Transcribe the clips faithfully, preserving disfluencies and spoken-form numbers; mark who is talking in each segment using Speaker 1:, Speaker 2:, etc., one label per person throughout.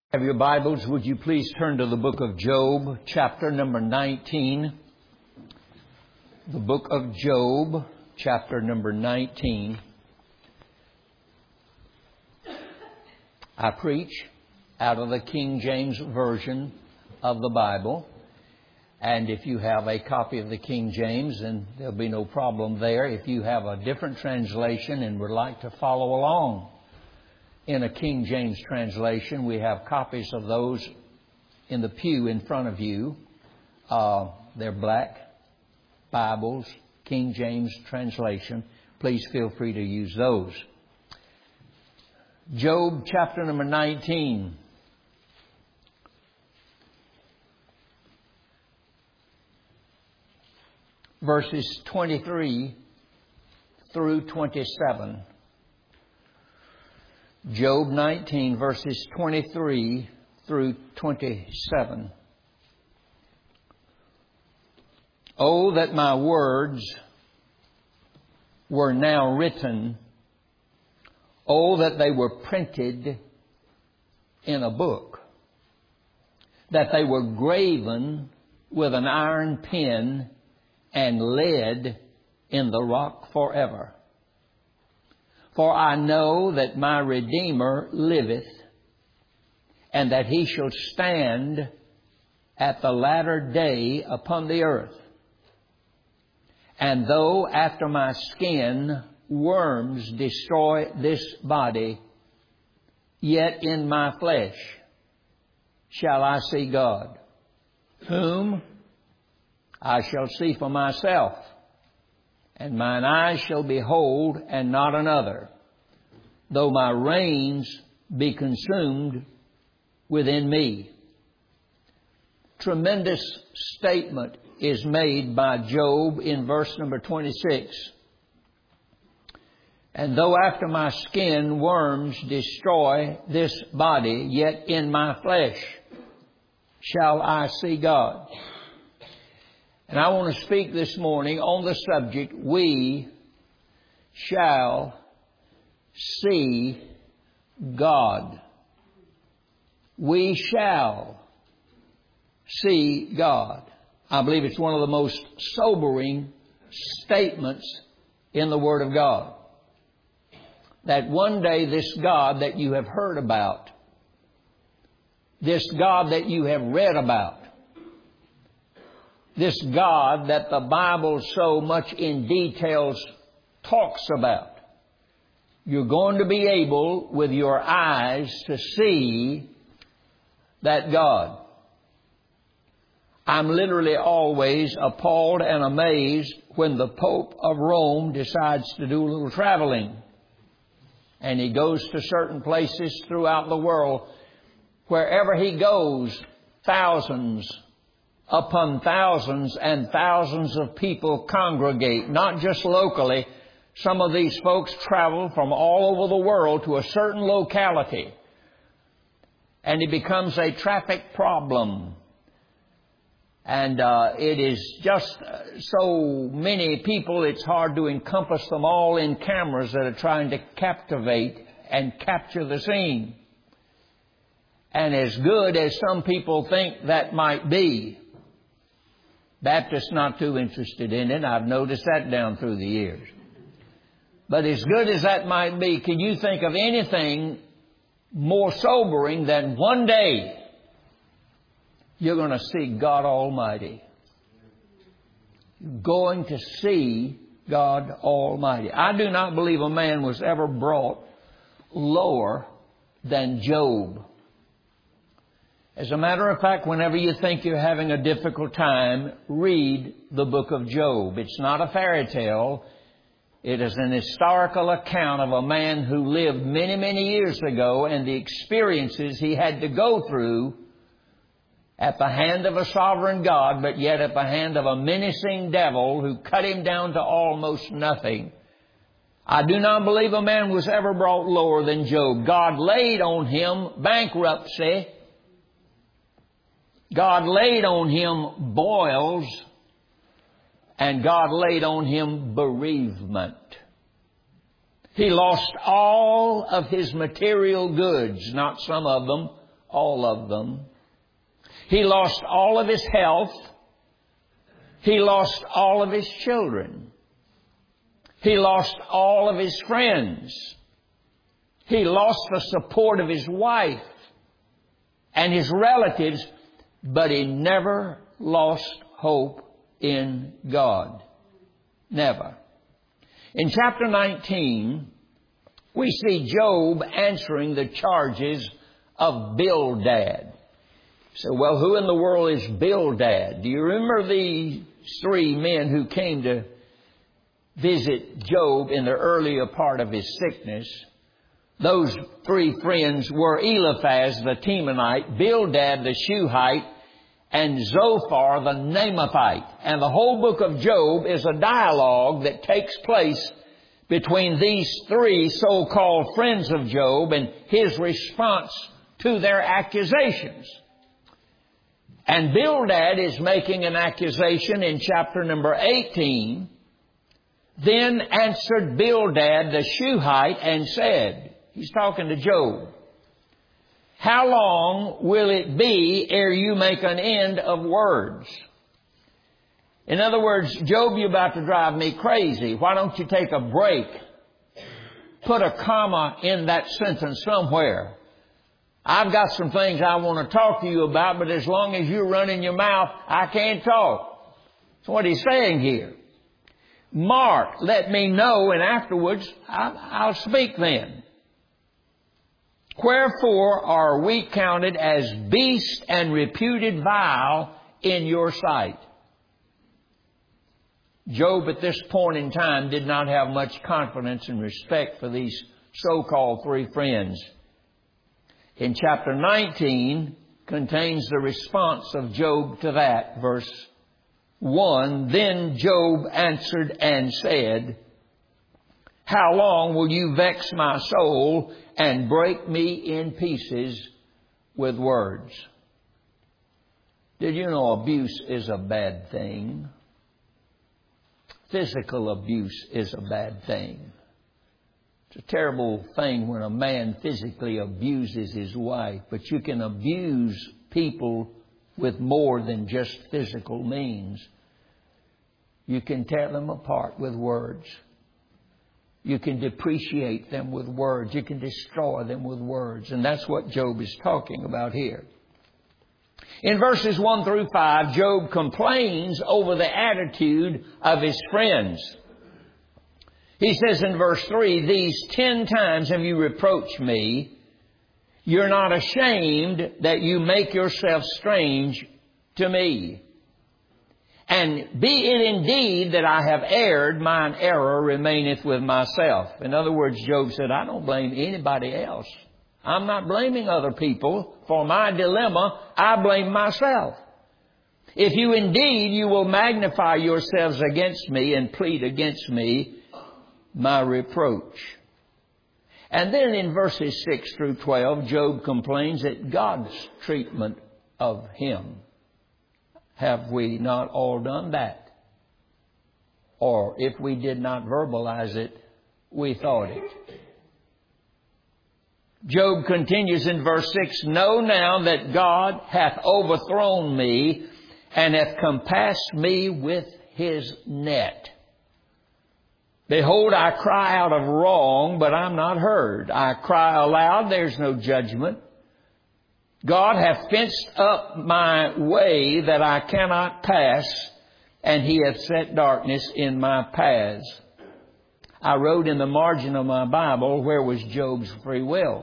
Speaker 1: Have your Bibles, would you please turn to the book of Job, chapter number nineteen. The book of Job, chapter number nineteen. I preach out of the King James Version of the Bible. And if you have a copy of the King James, then there'll be no problem there. If you have a different translation and would like to follow along in a King James translation, we have copies of those in the pew in front of you. Uh, they're black Bibles, King James translation. Please feel free to use those. Job chapter number nineteen. Verses twenty-three through twenty-seven. Job nineteen, verses twenty-three through twenty-seven. Oh, that my words were now written. Oh, that they were printed in a book. That they were graven with an iron pen and lead in the rock forever. For I know that my Redeemer liveth, and that he shall stand at the latter day upon the earth. And though after my skin worms destroy this body, yet in my flesh shall I see God, whom I shall see for myself, and mine eyes shall behold, and not another, though my reins be consumed within me. Tremendous statement is made by Job in verse number twenty-six. And though after my skin worms destroy this body, yet in my flesh shall I see God. And I want to speak this morning on the subject, we shall see God. We shall see God. I believe it's one of the most sobering statements in the Word of God. That one day this God that you have heard about, this God that you have read about, this God that the Bible so much in details talks about, you're going to be able with your eyes to see that God. I'm literally always appalled and amazed when the Pope of Rome decides to do a little traveling. And he goes to certain places throughout the world. Wherever he goes, thousands upon thousands and thousands of people congregate, not just locally. Some of these folks travel from all over the world to a certain locality. And it becomes a traffic problem. And uh, it is just so many people, it's hard to encompass them all in cameras that are trying to captivate and capture the scene. And as good as some people think that might be, Baptists not too interested in it. I've noticed that down through the years. But as good as that might be, can you think of anything more sobering than one day you're going to see God Almighty? You're going to see God Almighty. I do not believe a man was ever brought lower than Job. As a matter of fact, whenever you think you're having a difficult time, read the book of Job. It's not a fairy tale. It is an historical account of a man who lived many, many years ago and the experiences he had to go through at the hand of a sovereign God, but yet at the hand of a menacing devil who cut him down to almost nothing. I do not believe a man was ever brought lower than Job. God laid on him bankruptcy. God laid on him boils, and God laid on him bereavement. He lost all of his material goods, not some of them, all of them. He lost all of his health. He lost all of his children. He lost all of his friends. He lost the support of his wife and his relatives, but he never lost hope in God. Never. In chapter nineteen, we see Job answering the charges of Bildad. So, well, who in the world is Bildad? Do you remember the three men who came to visit Job in the earlier part of his sickness? Those three friends were Eliphaz the Temanite, Bildad the Shuhite, and Zophar the Naamathite. And the whole book of Job is a dialogue that takes place between these three so-called friends of Job and his response to their accusations. And Bildad is making an accusation in chapter number eighteen. Then answered Bildad the Shuhite and said, he's talking to Job, how long will it be ere you make an end of words? In other words, Job, you're about to drive me crazy. Why don't you take a break? Put a comma in that sentence somewhere. I've got some things I want to talk to you about, but as long as you're running your mouth, I can't talk. That's what he's saying here. Mark, let me know, and afterwards I'll speak then. Wherefore are we counted as beasts and reputed vile in your sight? Job at this point in time did not have much confidence and respect for these so-called three friends. In chapter nineteen contains the response of Job to that. Verse one, then Job answered and said, how long will you vex my soul and break me in pieces with words? Did you know abuse is a bad thing? Physical abuse is a bad thing. It's a terrible thing when a man physically abuses his wife, but you can abuse people with more than just physical means. You can tear them apart with words. You can depreciate them with words. You can destroy them with words. And that's what Job is talking about here. In verses one through five, Job complains over the attitude of his friends. He says in verse three, these ten times have you reproached me. You're not ashamed that you make yourself strange to me. And be it indeed that I have erred, mine error remaineth with myself. In other words, Job said, I don't blame anybody else. I'm not blaming other people for my dilemma. I blame myself. If you indeed, you will magnify yourselves against me and plead against me my reproach. And then in verses six through twelve, Job complains at God's treatment of him. Have we not all done that? Or if we did not verbalize it, we thought it. Job continues in verse six, know now that God hath overthrown me and hath compassed me with his net. Behold, I cry out of wrong, but I'm not heard. I cry aloud, there's no judgment. God hath fenced up my way that I cannot pass, and he hath set darkness in my paths. I wrote in the margin of my Bible, where was Job's free will?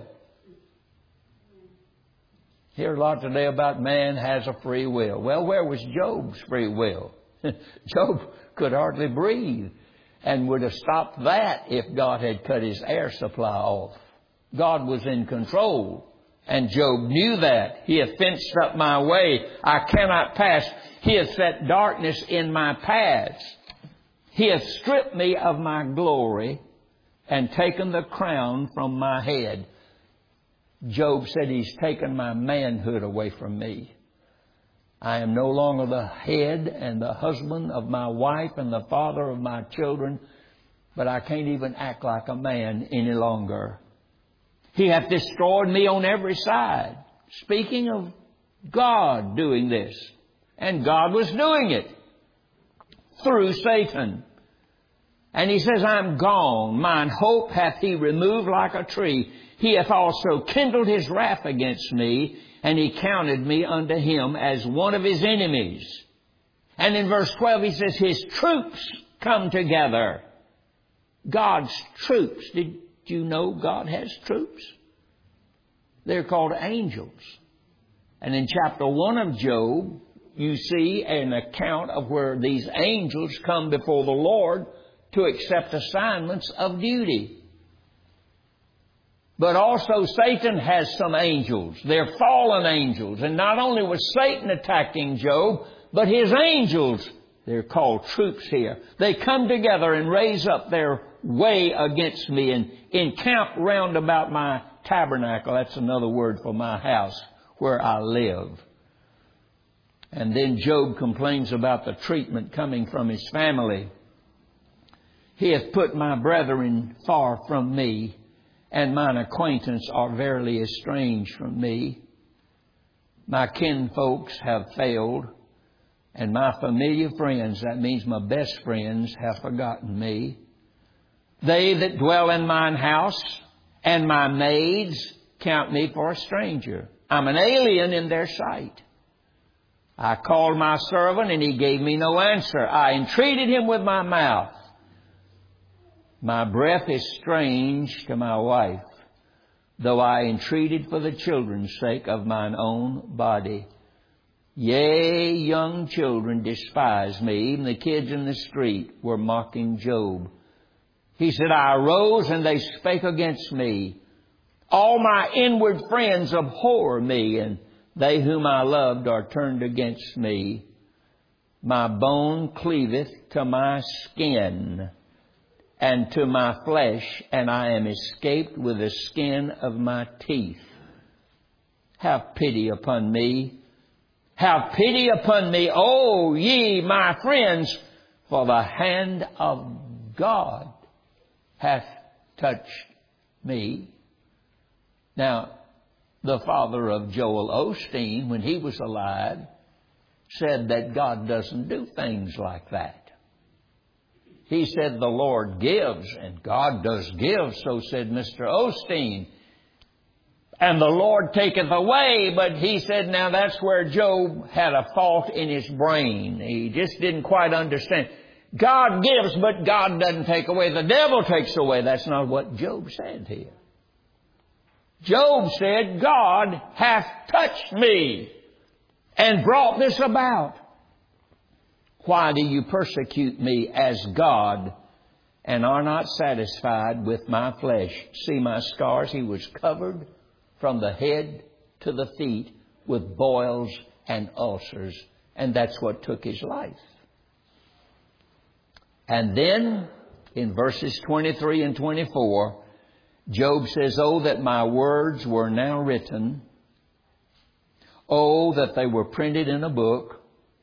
Speaker 1: Hear a lot today about man has a free will. Well, where was Job's free will? Job could hardly breathe and would have stopped that if God had cut his air supply off. God was in control. And Job knew that. He hath fenced up my way. I cannot pass. He hath set darkness in my paths. He hath stripped me of my glory and taken the crown from my head. Job said he's taken my manhood away from me. I am no longer the head and the husband of my wife and the father of my children, but I can't even act like a man any longer. He hath destroyed me on every side. Speaking of God doing this. And God was doing it through Satan. And he says, I'm gone. Mine hope hath he removed like a tree. He hath also kindled his wrath against me, and he counted me unto him as one of his enemies. And in verse twelve he says, his troops come together. God's troops. Did you know God has troops? They're called angels. And in chapter one of Job, you see an account of where these angels come before the Lord to accept assignments of duty. But also Satan has some angels. They're fallen angels. And not only was Satan attacking Job, but his angels, they're called troops here. They come together and raise up their way against me and encamp round about my tabernacle. That's another word for my house where I live. And then Job complains about the treatment coming from his family. He hath put my brethren far from me, and mine acquaintance are verily estranged from me. My kinfolks have failed, and my familiar friends, that means my best friends, have forgotten me. They that dwell in mine house and my maids count me for a stranger. I'm an alien in their sight. I called my servant, and he gave me no answer. I entreated him with my mouth. My breath is strange to my wife, though I entreated for the children's sake of mine own body. Yea, young children despise me. Even the kids in the street were mocking Job. He said, I arose and they spake against me. All my inward friends abhor me, and they whom I loved are turned against me. My bone cleaveth to my skin, and to my flesh, and I am escaped with the skin of my teeth. Have pity upon me. Have pity upon me, O ye my friends, for the hand of God hath touched me. Now, the father of Joel Osteen, when he was alive, said that God doesn't do things like that. He said the Lord gives, and God does give, so said Mister Osteen. And the Lord taketh away, but he said now that's where Job had a fault in his brain. He just didn't quite understand. God gives, but God doesn't take away. The devil takes away. That's not what Job said here. Job said, God hath touched me and brought this about. Why do you persecute me as God and are not satisfied with my flesh? See my scars. He was covered from the head to the feet with boils and ulcers. And that's what took his life. And then in verses twenty-three and twenty-four, Job says, oh, that my words were now written. Oh, that they were printed in a book.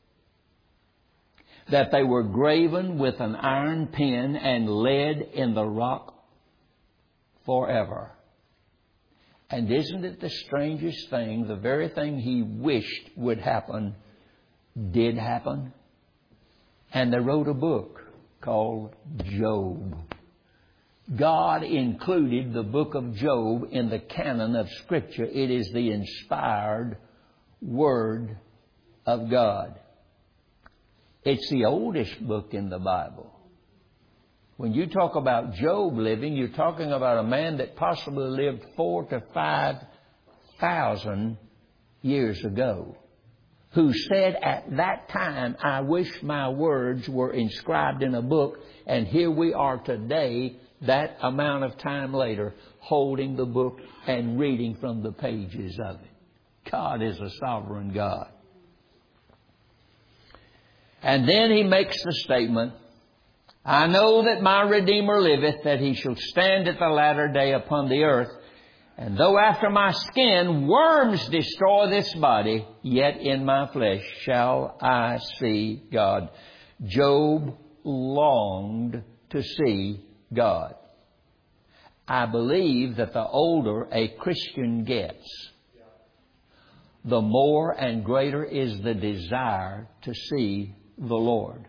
Speaker 1: That they were graven with an iron pen and lead in the rock forever. And isn't it the strangest thing? The very thing he wished would happen did happen. And they wrote a book called Job. God included the book of Job in the canon of Scripture. It is the inspired Word of God. It's the oldest book in the Bible. When you talk about Job living, you're talking about a man that possibly lived four to five thousand years ago, who said at that time, I wish my words were inscribed in a book. And here we are today, that amount of time later, holding the book and reading from the pages of it. God is a sovereign God. And then he makes the statement, I know that my Redeemer liveth, that he shall stand at the latter day upon the earth. And though after my skin worms destroy this body, yet in my flesh shall I see God. Job longed to see God. I believe that the older a Christian gets, the more and greater is the desire to see the Lord.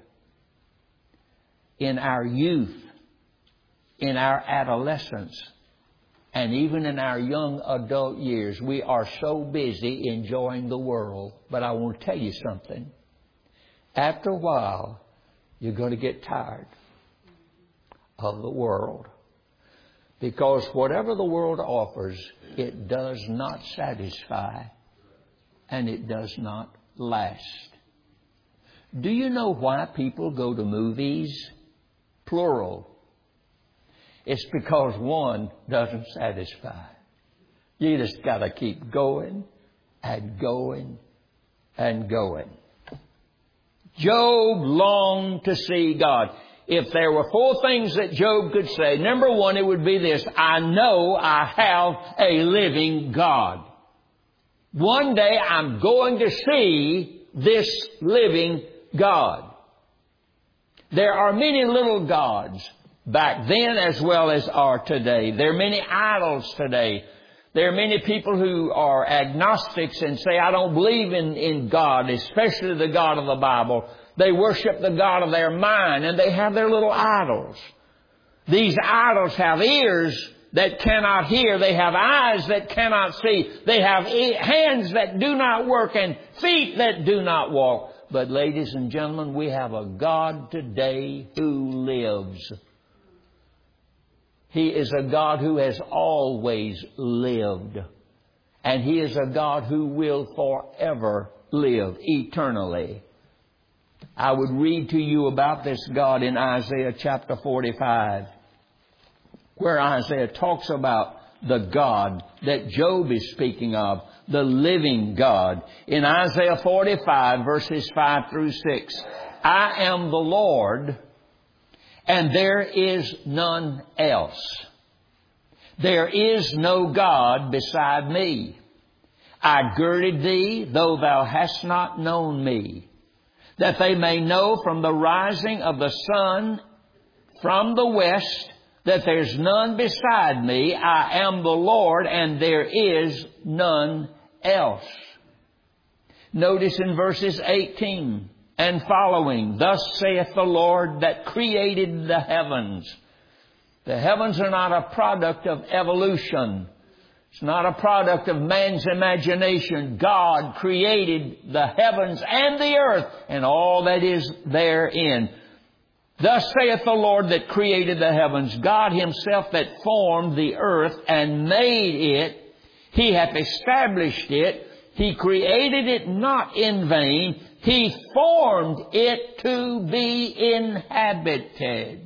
Speaker 1: In our youth, in our adolescence, and even in our young adult years, we are so busy enjoying the world. But I want to tell you something. After a while, you're going to get tired of the world. Because whatever the world offers, it does not satisfy and it does not last. Do you know why people go to movies? Plural. It's because one doesn't satisfy. You just got to keep going and going and going. Job longed to see God. If there were four things that Job could say, number one, it would be this: I know I have a living God. One day I'm going to see this living God. There are many little gods back then as well as are today. There are many idols today. There are many people who are agnostics and say, I don't believe in, in God, especially the God of the Bible. They worship the God of their mind, and they have their little idols. These idols have ears that cannot hear. They have eyes that cannot see. They have hands that do not work and feet that do not walk. But ladies and gentlemen, we have a God today who lives. He is a God who has always lived. And He is a God who will forever live eternally. I would read to you about this God in Isaiah chapter forty-five, where Isaiah talks about the God that Job is speaking of, the living God. In Isaiah forty-five, verses five through six, I am the Lord, and there is none else. There is no God beside me. I girded thee, though thou hast not known me, that they may know from the rising of the sun from the west that there's none beside me. I am the Lord, and there is none else. Notice in verses eighteen and following, thus saith the Lord that created the heavens. The heavens are not a product of evolution. It's not a product of man's imagination. God created the heavens and the earth and all that is therein. Thus saith the Lord that created the heavens, God Himself that formed the earth and made it. He hath established it. He created it not in vain. He formed it to be inhabited.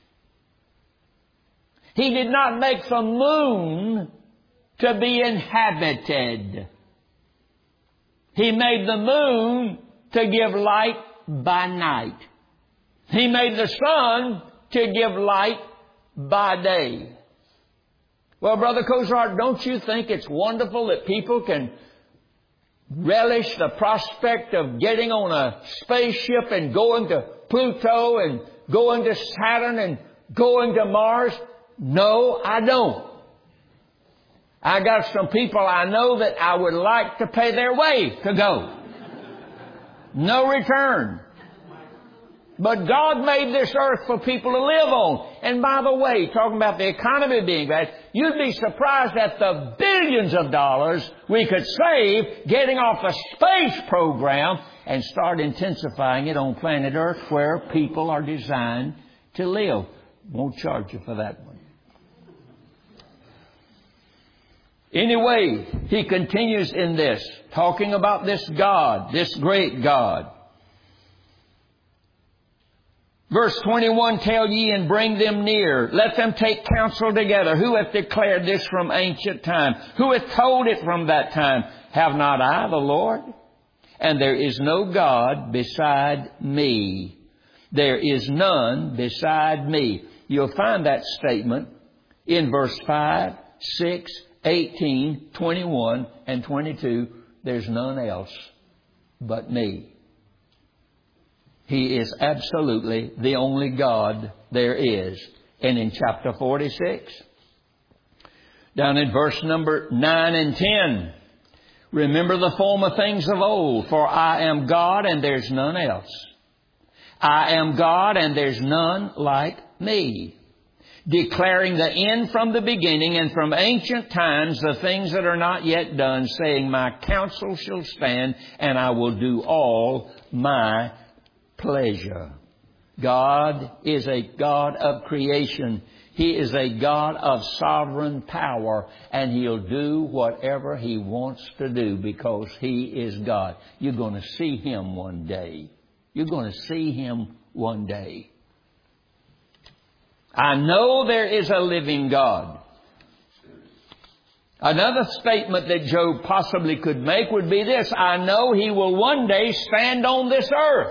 Speaker 1: He did not make the moon to be inhabited. He made the moon to give light by night. He made the sun to give light by day. Well, Brother Cozart, don't you think it's wonderful that people can relish the prospect of getting on a spaceship and going to Pluto and going to Saturn and going to Mars? No, I don't. I got some people I know that I would like to pay their way to go. No return. But God made this earth for people to live on. And by the way, talking about the economy being bad, you'd be surprised at the billions of dollars we could save getting off the space program and start intensifying it on planet Earth where people are designed to live. Won't charge you for that one. Anyway, he continues in this, talking about this God, this great God. Verse twenty-one, tell ye and bring them near. Let them take counsel together. Who hath declared this from ancient time? Who hath told it from that time? Have not I the Lord? And there is no God beside me. There is none beside me. You'll find that statement in verse five, six, eighteen, twenty-one, and twenty-two. There's none else but me. He is absolutely the only God there is. And in chapter forty-six, down in verse number nine and ten, Remember the former things of old, for I am God and there's none else. I am God and there's none like me. Declaring the end from the beginning and from ancient times the things that are not yet done, saying, my counsel shall stand and I will do all my pleasure. God is a God of creation. He is a God of sovereign power, and He'll do whatever He wants to do because He is God. You're going to see Him one day. You're going to see Him one day. I know there is a living God. Another statement that Job possibly could make would be this: I know He will one day stand on this earth.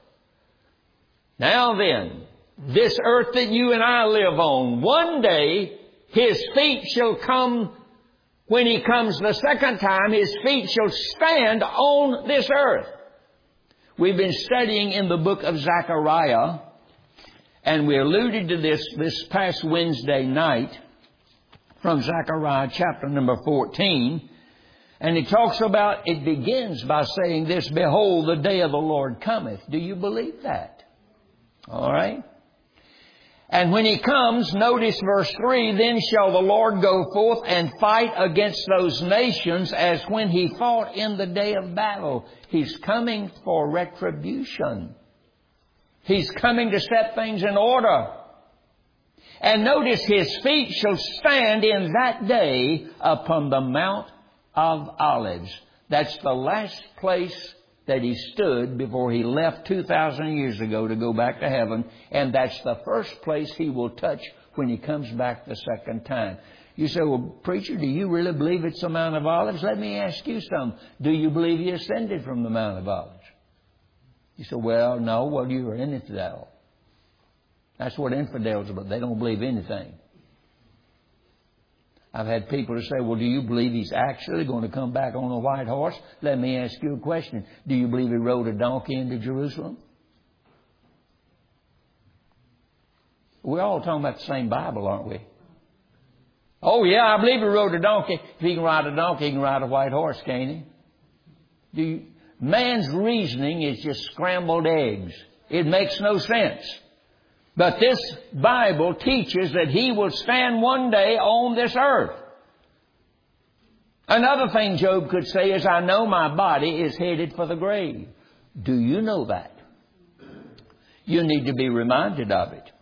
Speaker 1: Now then, this earth that you and I live on, one day His feet shall come, when He comes the second time, His feet shall stand on this earth. We've been studying in the book of Zechariah, and we alluded to this this past Wednesday night from Zechariah chapter number fourteen. And it talks about, it begins by saying this, behold, the day of the Lord cometh. Do you believe that? All right. And when He comes, notice verse three, then shall the Lord go forth and fight against those nations as when He fought in the day of battle. He's coming for retribution. He's coming to set things in order. And notice His feet shall stand in that day upon the Mount of Olives. That's the last place that He stood before He left two thousand years ago to go back to heaven. And that's the first place He will touch when He comes back the second time. You say, well, preacher, do you really believe it's the Mount of Olives? Let me ask you something. Do you believe He ascended from the Mount of Olives? You say, well, no, well, you're an infidel. That's what infidels are, but they don't believe anything. I've had people to say, well, do you believe He's actually going to come back on a white horse? Let me ask you a question. Do you believe He rode a donkey into Jerusalem? We're all talking about the same Bible, aren't we? Oh, yeah, I believe He rode a donkey. If He can ride a donkey, He can ride a white horse, can't He? Do you, man's reasoning is just scrambled eggs. It makes no sense. But this Bible teaches that He will stand one day on this earth. Another thing Job could say is, I know my body is headed for the grave. Do you know that? You need to be reminded of it.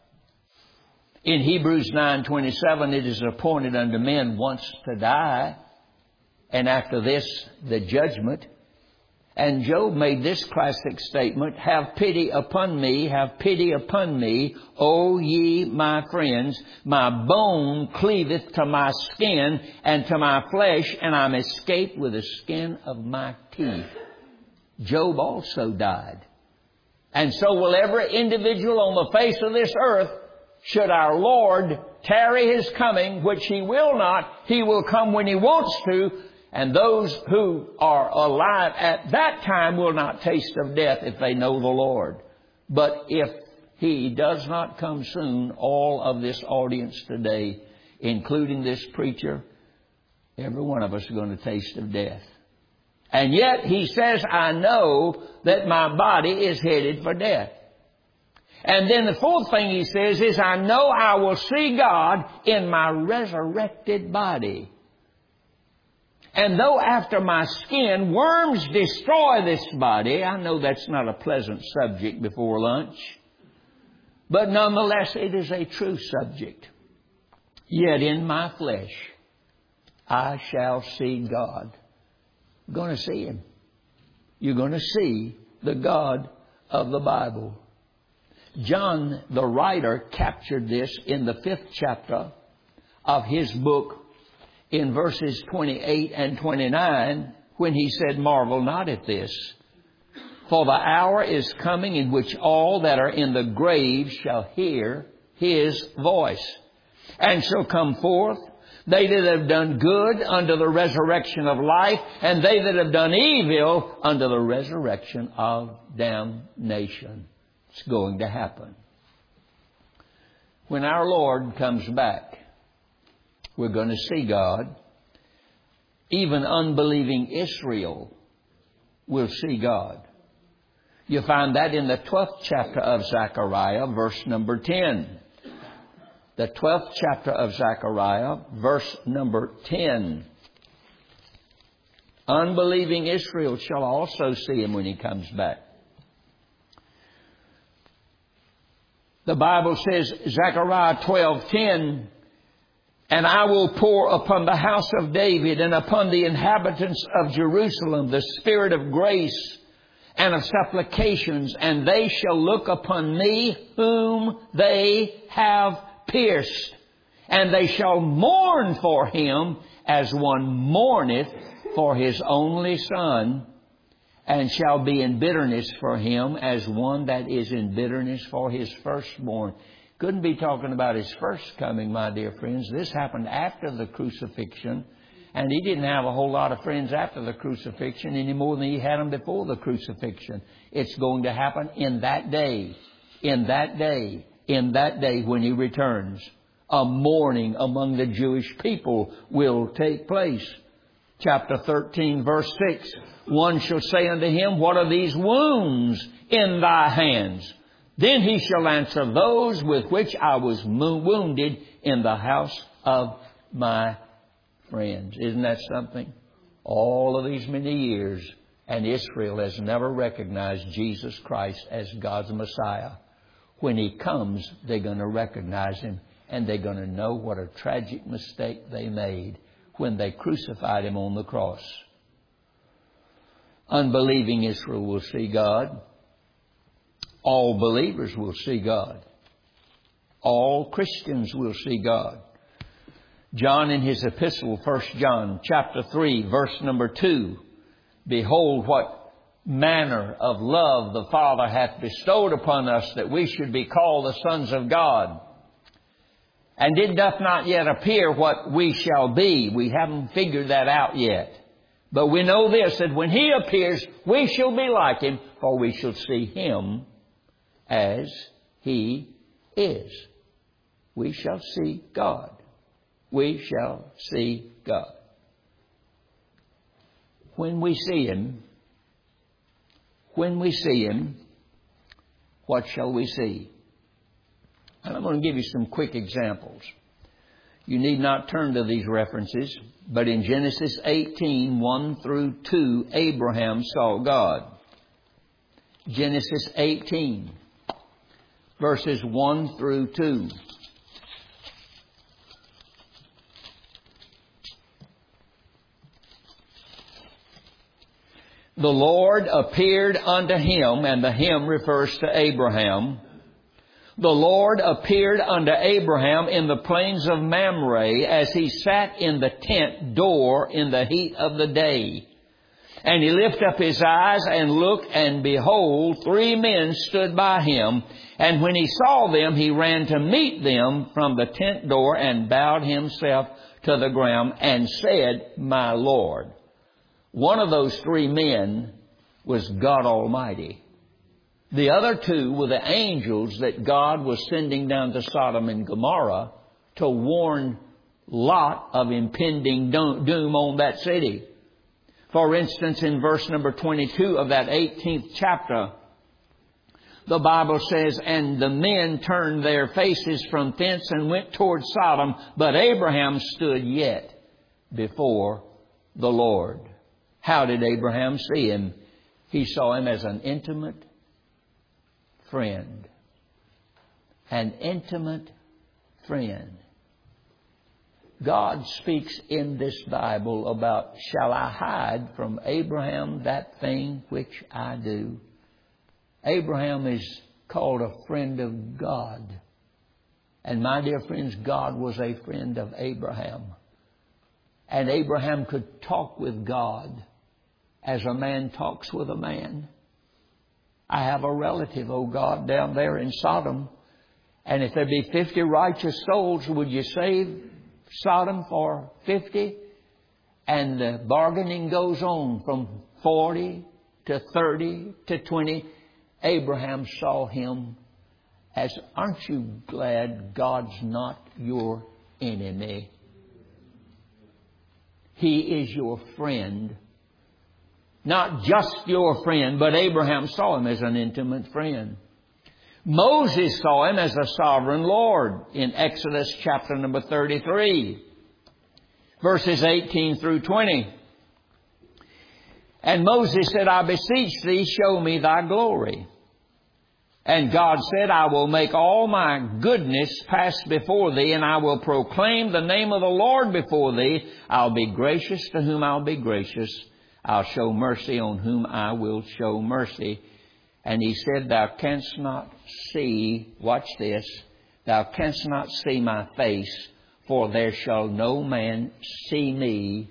Speaker 1: In Hebrews nine twenty-seven, it is appointed unto men once to die, and after this, the judgment. And Job made this classic statement, have pity upon me, have pity upon me, O ye my friends, my bone cleaveth to my skin and to my flesh, and I'm escaped with the skin of my teeth. Job also died. And so will every individual on the face of this earth, should our Lord tarry His coming, which He will not. He will come when He wants to. And those who are alive at that time will not taste of death if they know the Lord. But if He does not come soon, all of this audience today, including this preacher, every one of us are going to taste of death. And yet He says, I know that my body is headed for death. And then the fourth thing He says is, I know I will see God in my resurrected body. And though after my skin worms destroy this body, I know that's not a pleasant subject before lunch, but nonetheless it is a true subject. Yet in my flesh I shall see God. You're going to see Him. You're going to see the God of the Bible. John, the writer, captured this in the fifth chapter of his book, in verses twenty-eight and twenty-nine, when he said, marvel not at this, for the hour is coming in which all that are in the grave shall hear His voice, and shall come forth, they that have done good unto the resurrection of life, and they that have done evil unto the resurrection of damnation. It's going to happen. When our Lord comes back, we're going to see God. Even unbelieving Israel will see God. You find that in the twelfth chapter of Zechariah, verse number ten. The twelfth chapter of Zechariah, verse number ten. Unbelieving Israel shall also see Him when He comes back. The Bible says, Zechariah twelve ten, and I will pour upon the house of David and upon the inhabitants of Jerusalem the spirit of grace and of supplications, and they shall look upon me whom they have pierced, and they shall mourn for Him as one mourneth for his only son, and shall be in bitterness for him as one that is in bitterness for his firstborn. Couldn't be talking about His first coming, my dear friends. This happened after the crucifixion, and He didn't have a whole lot of friends after the crucifixion any more than He had them before the crucifixion. It's going to happen in that day, in that day, in that day when He returns. A mourning among the Jewish people will take place. Chapter thirteen, verse six. One shall say unto Him, what are these wounds in Thy hands? Then He shall answer, those with which I was wounded in the house of my friends. Isn't that something? All of these many years, and Israel has never recognized Jesus Christ as God's Messiah. When He comes, they're going to recognize Him, and they're going to know what a tragic mistake they made when they crucified Him on the cross. Unbelieving Israel will see God. All believers will see God. All Christians will see God. John in his epistle, First John chapter three, verse number two. Behold, what manner of love the Father hath bestowed upon us, that we should be called the sons of God. And it doth not yet appear what we shall be. We haven't figured that out yet. But we know this, that when He appears, we shall be like Him, for we shall see Him as He is. We shall see God. We shall see God. When we see Him, when we see Him, what shall we see? And I'm going to give you some quick examples. You need not turn to these references, but in Genesis eighteen, one through two, Abraham saw God. Genesis eighteen, verses one through two. The Lord appeared unto him, and the him refers to Abraham. The Lord appeared unto Abraham in the plains of Mamre as he sat in the tent door in the heat of the day. And he lifted up his eyes and looked, and behold, three men stood by him. And when he saw them, he ran to meet them from the tent door and bowed himself to the ground and said, My Lord. One of those three men was God Almighty. The other two were the angels that God was sending down to Sodom and Gomorrah to warn Lot of impending doom on that city. For instance, in verse number twenty-two of that eighteenth chapter, the Bible says, And the men turned their faces from thence and went toward Sodom, but Abraham stood yet before the Lord. How did Abraham see Him? He saw Him as an intimate friend. An intimate friend. God speaks in this Bible about, shall I hide from Abraham that thing which I do? Abraham is called a friend of God. And my dear friends, God was a friend of Abraham. And Abraham could talk with God as a man talks with a man. I have a relative, oh God, down there in Sodom. And if there be fifty righteous souls, would you save Sodom for fifty? And the bargaining goes on from forty to thirty to twenty. Abraham saw him as, aren't you glad God's not your enemy? He is your friend. Not just your friend, but Abraham saw Him as an intimate friend. Moses saw Him as a sovereign Lord in Exodus chapter number thirty-three, verses eighteen through twenty. And Moses said, I beseech Thee, show me Thy glory. And God said, I will make all my goodness pass before thee, and I will proclaim the name of the Lord before thee. I'll be gracious to whom I'll be gracious. I'll show mercy on whom I will show mercy. And He said, Thou canst not see, watch this, Thou canst not see my face, for there shall no man see me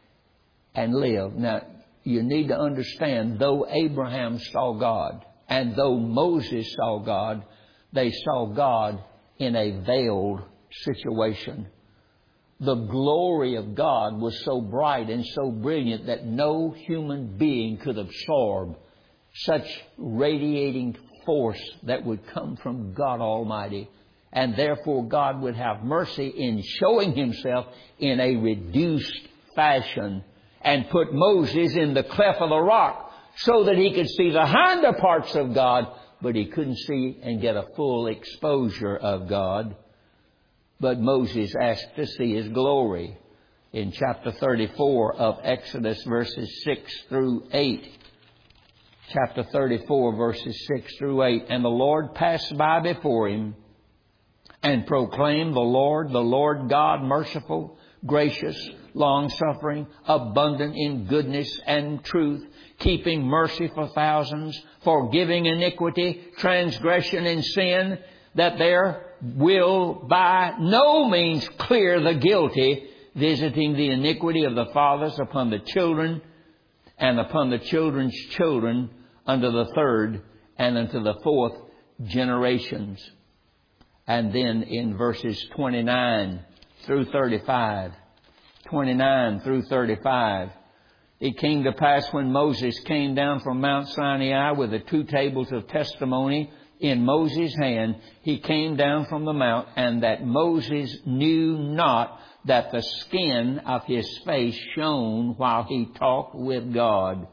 Speaker 1: and live. Now, you need to understand, though Abraham saw God, and though Moses saw God, they saw God in a veiled situation. The glory of God was so bright and so brilliant that no human being could absorb such radiating force that would come from God Almighty. And therefore God would have mercy in showing Himself in a reduced fashion and put Moses in the cleft of the rock, so that he could see the hinder parts of God, but he couldn't see and get a full exposure of God. But Moses asked to see His glory in chapter thirty-four of Exodus, verses six through eight. Chapter thirty-four, verses six through eight. And the Lord passed by before him and proclaimed, The Lord, the Lord God, merciful, gracious, long-suffering, abundant in goodness and truth, keeping mercy for thousands, forgiving iniquity, transgression, and sin, that there will by no means clear the guilty, visiting the iniquity of the fathers upon the children, and upon the children's children, unto the third and unto the fourth generations. And then in verses twenty-nine through thirty-five, twenty-nine through thirty-five, it came to pass when Moses came down from Mount Sinai with the two tables of testimony in Moses' hand, he came down from the mount, and that Moses knew not that the skin of his face shone while he talked with God.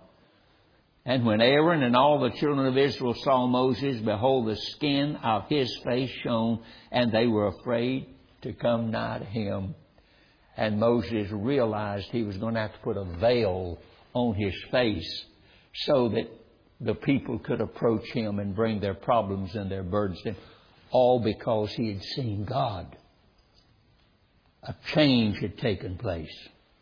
Speaker 1: And when Aaron and all the children of Israel saw Moses, behold, the skin of his face shone, and they were afraid to come nigh to him. And Moses realized he was going to have to put a veil on his face so that the people could approach him and bring their problems and their burdens to him, all because he had seen God. A change had taken place.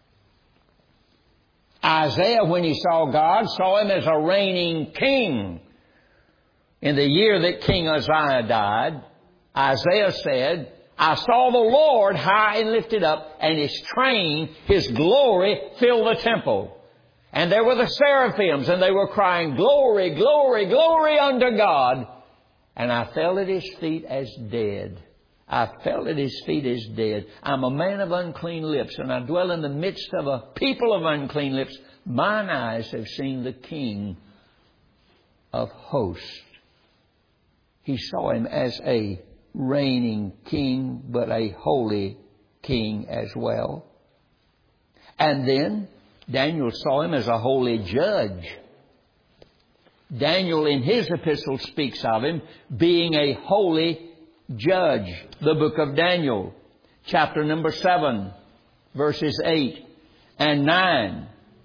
Speaker 1: Isaiah, when he saw God, saw Him as a reigning king. In the year that King Uzziah died, Isaiah said, I saw the Lord high and lifted up, and His train, His glory, filled the temple. And there were the seraphims, and they were crying, Glory, glory, glory unto God. And I fell at His feet as dead. I fell at His feet as dead. I'm a man of unclean lips, and I dwell in the midst of a people of unclean lips. Mine eyes have seen the King of hosts. He saw Him as a reigning king, but a holy king as well. And then Daniel saw Him as a holy judge. Daniel in his epistle speaks of Him being a holy judge. The book of Daniel, chapter number seven, verses eight and nine.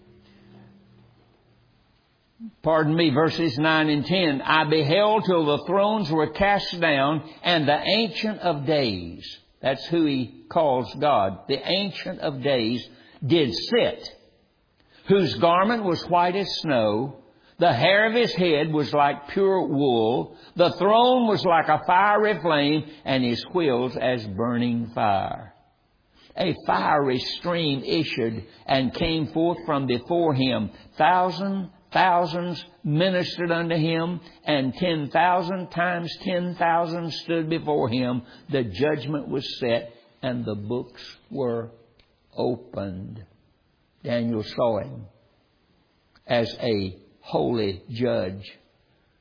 Speaker 1: Pardon me, verses nine and ten. I beheld till the thrones were cast down, and the Ancient of Days, that's who he calls God, the Ancient of Days did sit, whose garment was white as snow. The hair of his head was like pure wool. The throne was like a fiery flame, and his wheels as burning fire. A fiery stream issued and came forth from before him. Thousand thousands ministered unto him, and ten thousand times ten thousand stood before him. The judgment was set, and the books were opened. Daniel saw Him as a holy judge.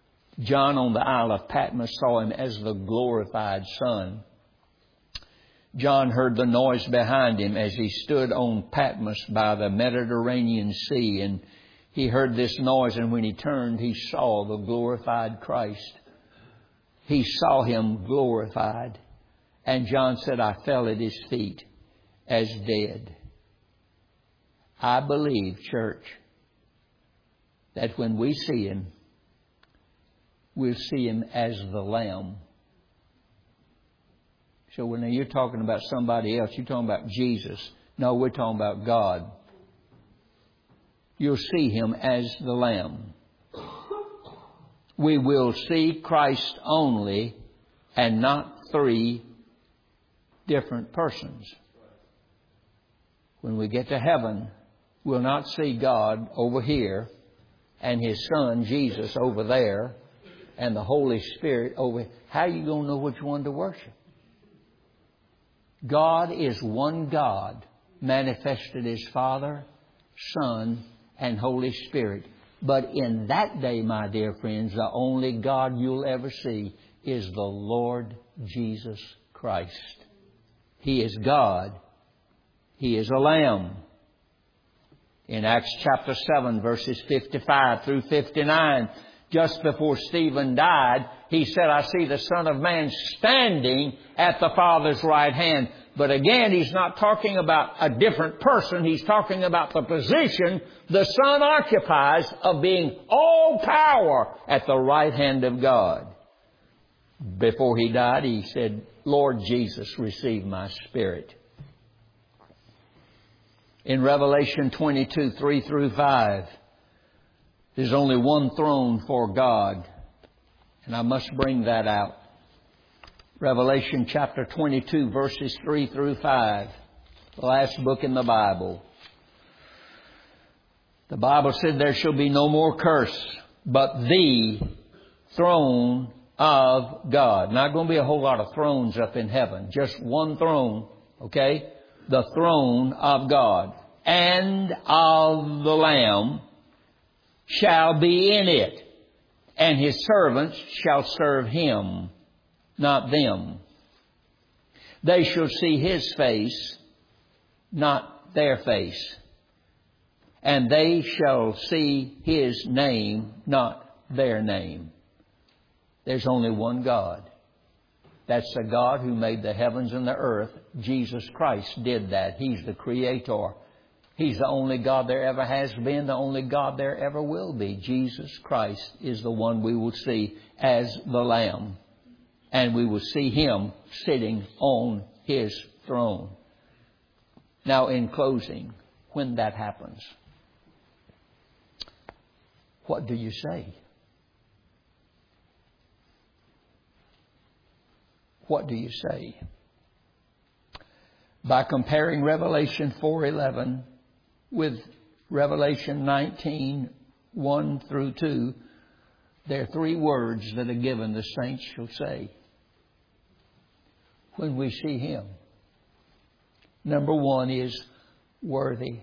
Speaker 1: John on the Isle of Patmos saw Him as the glorified Son. John heard the noise behind him as he stood on Patmos by the Mediterranean Sea. And he heard this noise, and when he turned, he saw the glorified Christ. He saw Him glorified. And John said, I fell at His feet as dead. I believe, church, that when we see Him, we'll see Him as the Lamb. So when you're talking about somebody else, you're talking about Jesus. No, we're talking about God. You'll see Him as the Lamb. We will see Christ only and not three different persons. When we get to heaven, we'll not see God over here and His Son, Jesus, over there and the Holy Spirit over here. How are you going to know which one to worship? God is one God, manifested as Father, Son, and Holy Spirit. But in that day, my dear friends, the only God you'll ever see is the Lord Jesus Christ. He is God. He is a Lamb. In Acts chapter seven, verses fifty-five through fifty-nine, just before Stephen died, he said, I see the Son of Man standing at the Father's right hand. But again, he's not talking about a different person. He's talking about the position the Son occupies of being all power at the right hand of God. Before he died, he said, Lord Jesus, receive my spirit. In Revelation twenty-two, three through five, there's only one throne for God. And I must bring that out. Revelation chapter twenty-two, verses three through five. The last book in the Bible. The Bible said there shall be no more curse, but the throne of God. Not going to be a whole lot of thrones up in heaven. Just one throne. Okay? The throne of God. And of the Lamb shall be in it. And His servants shall serve Him, not them. They shall see His face, not their face. And they shall see His name, not their name. There's only one God. That's the God who made the heavens and the earth. Jesus Christ did that. He's the Creator. He's the only God there ever has been, the only God there ever will be. Jesus Christ is the one we will see as the Lamb. And we will see Him sitting on His throne. Now, in closing, when that happens, what do you say? What do you say? By comparing Revelation four eleven with Revelation nineteen, one through two, there are three words that are given the saints shall say when we see Him. Number one is worthy.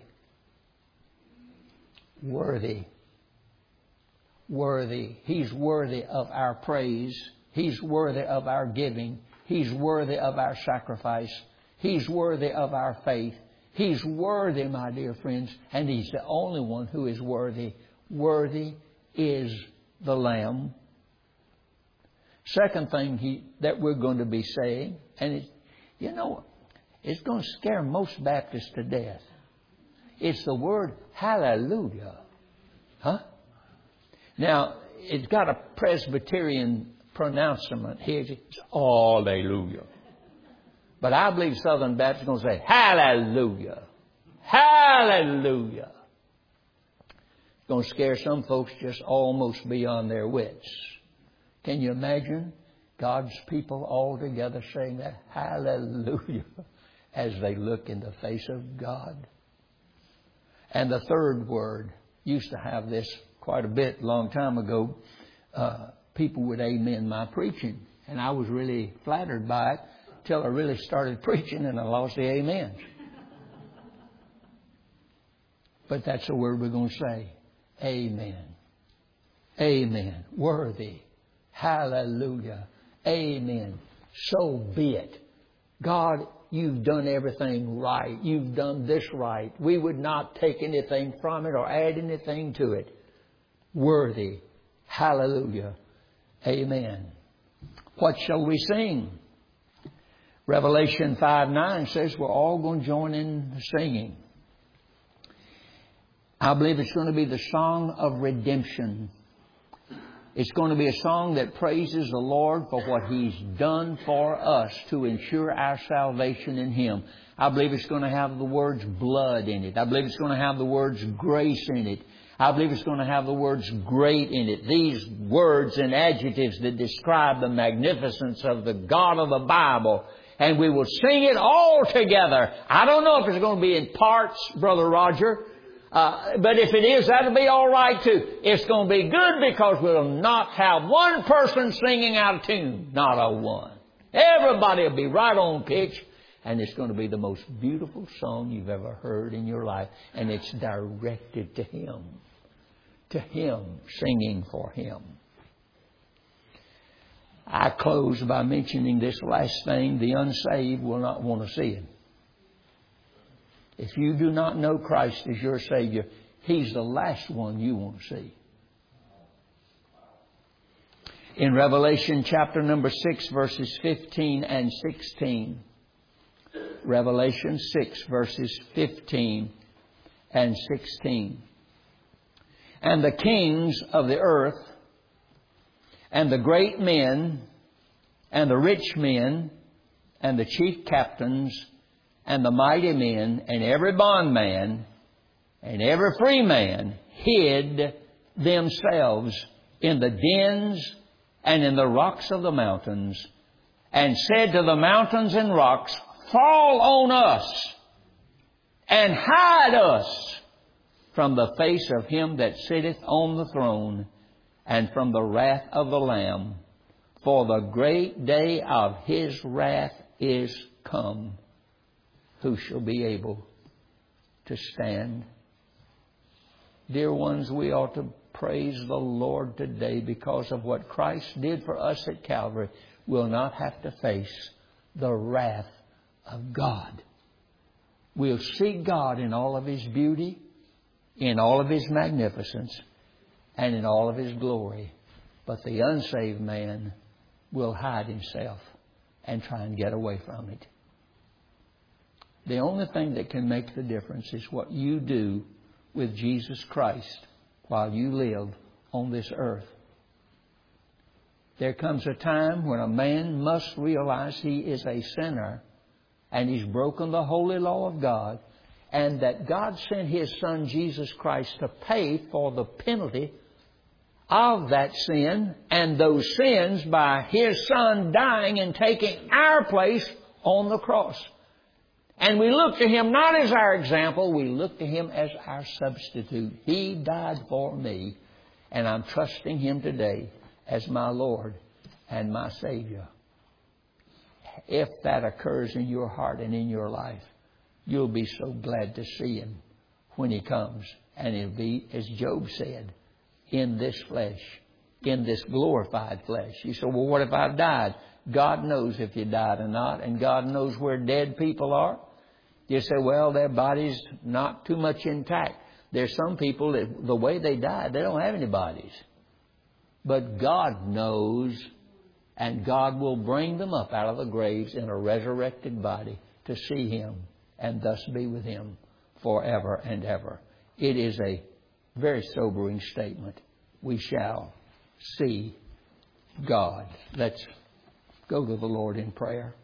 Speaker 1: Worthy. Worthy. He's worthy of our praise. He's worthy of our giving. He's worthy of our sacrifice. He's worthy of our faith. He's worthy, my dear friends, and He's the only one who is worthy. Worthy is the Lamb. Second thing he, that we're going to be saying, and it, you know, it's going to scare most Baptists to death. It's the word hallelujah. Huh? Now, it's got a Presbyterian pronouncement here. It's hallelujah. But I believe Southern Baptists are going to say hallelujah. Hallelujah. It's going to scare some folks just almost beyond their wits. Can you imagine God's people all together saying that hallelujah as they look in the face of God? And the third word, used to have this quite a bit a long time ago. Uh, people would amen my preaching. And I was really flattered by it till I really started preaching and I lost the amens. But that's the word we're going to say. Amen. Amen. Worthy. Hallelujah. Amen. So be it. God you've done everything right. You've done this right. We would not take anything from it or add anything to it. Worthy. Hallelujah. Amen. What shall we sing? Revelation five nine says we're all going to join in singing. I believe it's going to be the song of redemption. It's going to be a song that praises the Lord for what He's done for us to ensure our salvation in Him. I believe it's going to have the words blood in it. I believe it's going to have the words grace in it. I believe it's going to have the words great in it. These words and adjectives that describe the magnificence of the God of the Bible. And we will sing it all together. I don't know if it's going to be in parts, Brother Roger. Uh, but if it is, that'll be all right too. It's going to be good because we'll not have one person singing out of tune. Not a one. Everybody will be right on pitch. And it's going to be the most beautiful song you've ever heard in your life. And it's directed to Him. To Him. Singing for Him. I close by mentioning this last thing. The unsaved will not want to see it. If you do not know Christ as your Savior, He's the last one you want to see. In Revelation chapter number six, verses fifteen and sixteen. Revelation six, verses fifteen and sixteen. And the kings of the earth, and the great men, and the rich men, and the chief captains, and the mighty men, and every bondman, and every free man hid themselves in the dens and in the rocks of the mountains, and said to the mountains and rocks, fall on us, and hide us from the face of Him that sitteth on the throne, and from the wrath of the Lamb. For the great day of His wrath is come. Who shall be able to stand? Dear ones, we ought to praise the Lord today because of what Christ did for us at Calvary. We'll not have to face the wrath of God. We'll see God in all of His beauty, in all of His magnificence, and in all of His glory. But the unsaved man will hide himself and try and get away from it. The only thing that can make the difference is what you do with Jesus Christ while you live on this earth. There comes a time when a man must realize he is a sinner and he's broken the holy law of God, and that God sent His Son Jesus Christ to pay for the penalty of that sin and those sins by His Son dying and taking our place on the cross. And we look to Him not as our example, we look to Him as our substitute. He died for me, and I'm trusting Him today as my Lord and my Savior. If that occurs in your heart and in your life, you'll be so glad to see Him when He comes. And it'll be, as Job said, in this flesh, in this glorified flesh. You say, well, what if I died? God knows if you died or not, and God knows where dead people are. You say, well, their body's not too much intact. There's some people that the way they died, they don't have any bodies. But God knows, and God will bring them up out of the graves in a resurrected body to see Him and thus be with Him forever and ever. It is a very sobering statement. We shall see God. Let's go to the Lord in prayer.